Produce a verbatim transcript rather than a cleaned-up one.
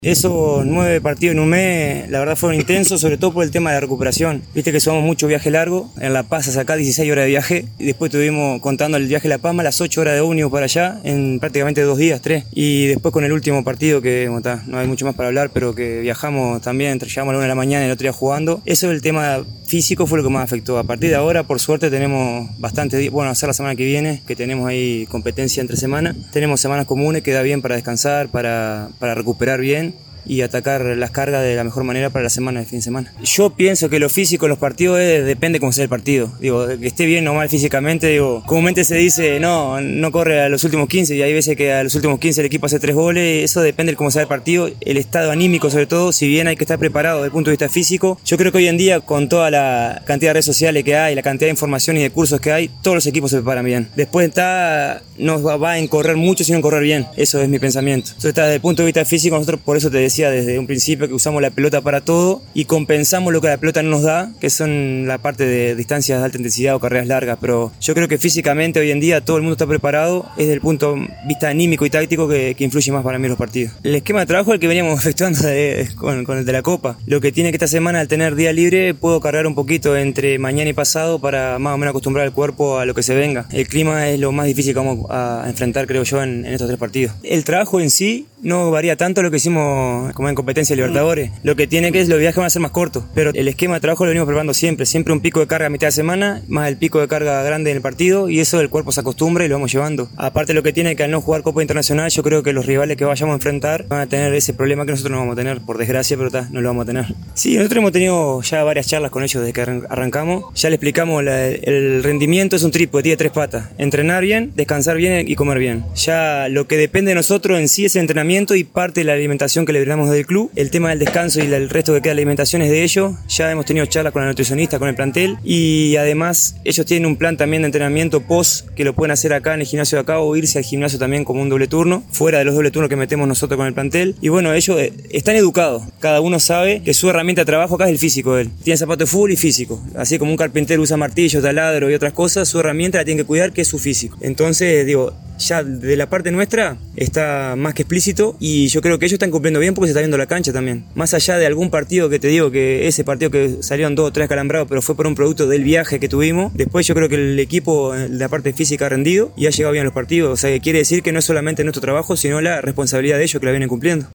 Esos nueve partidos en un mes, la verdad fueron intensos, sobre todo por el tema de la recuperación. Viste que somos mucho viaje largo, en La Paz hasta acá dieciséis horas de viaje, y después estuvimos contando el viaje a La Paz, más las ocho horas de ómnibus para allá, en prácticamente dos días, tres. Y después con el último partido, que bueno, ta, no hay mucho más para hablar, pero que viajamos también, entre llegamos a la una de la mañana y el otro día jugando. Eso el tema físico fue lo que más afectó. A partir de ahora, por suerte, tenemos bastante días, bueno, a hacer la semana que viene, que tenemos ahí competencia entre semana. Tenemos semanas comunes que da bien para descansar, para, para recuperar bien y atacar las cargas de la mejor manera para la semana de fin de semana. Yo pienso que lo físico en los partidos es, depende cómo sea el partido. Digo, que esté bien o mal físicamente, digo, comúnmente se dice, no, no corre a los últimos quince, y hay veces que a los últimos quince el equipo hace tres goles, eso depende de cómo sea el partido, el estado anímico sobre todo, si bien hay que estar preparado desde el punto de vista físico. Yo creo que hoy en día, con toda la cantidad de redes sociales que hay, la cantidad de información y de cursos que hay, todos los equipos se preparan bien. Después está, no va en correr mucho, sino en correr bien. Eso es mi pensamiento. Entonces está desde el punto de vista físico, nosotros por eso te decía desde un principio que usamos la pelota para todo y compensamos lo que la pelota no nos da, que son la parte de distancias de alta intensidad o carreras largas, pero yo creo que físicamente hoy en día todo el mundo está preparado, es desde el punto de vista anímico y táctico que, que influye más para mí en los partidos. El esquema de trabajo es el que veníamos efectuando de, con, con el de la Copa. Lo que tiene que esta semana, al tener día libre, puedo cargar un poquito entre mañana y pasado para más o menos acostumbrar el cuerpo a lo que se venga. El clima es lo más difícil que vamos a enfrentar, creo yo, en, en estos tres partidos. El trabajo en sí no varía tanto a lo que hicimos como en competencia de Libertadores. Lo que tiene que es los viajes van a ser más cortos, pero el esquema de trabajo lo venimos preparando siempre, siempre un pico de carga a mitad de semana, más el pico de carga grande en el partido, y eso el cuerpo se acostumbra y lo vamos llevando. Aparte, lo que tiene que al no jugar Copa Internacional, yo creo que los rivales que vayamos a enfrentar van a tener ese problema que nosotros no vamos a tener, por desgracia, pero ta, no lo vamos a tener. Sí, nosotros hemos tenido ya varias charlas con ellos desde que arrancamos, ya les explicamos la, el rendimiento es un trípode, tiene tres patas: entrenar bien, descansar bien y comer bien. Ya lo que depende de nosotros en sí es el entrenamiento y parte de la alimentación que le brindamos del club. El tema del descanso y el resto que queda de la alimentación es de ellos. Ya hemos tenido charlas con la nutricionista, con el plantel, y además ellos tienen un plan también de entrenamiento post que lo pueden hacer acá en el gimnasio de acá o irse al gimnasio también como un doble turno, fuera de los doble turnos que metemos nosotros con el plantel. Y bueno, ellos están educados, cada uno sabe que su herramienta de trabajo acá es el físico de él. Tiene zapatos de fútbol y físico, así como un carpintero usa martillo, taladro y otras cosas, su herramienta la tiene que cuidar, que es su físico. Entonces digo, ya de la parte nuestra está más que explícito, y yo creo que ellos están cumpliendo bien porque se está viendo la cancha también. Más allá de algún partido que te digo que ese partido que salieron dos o tres calambrados, pero fue por un producto del viaje que tuvimos, después yo creo que el equipo de la parte física ha rendido y ha llegado bien a los partidos. O sea, que quiere decir que no es solamente nuestro trabajo, sino la responsabilidad de ellos que la vienen cumpliendo.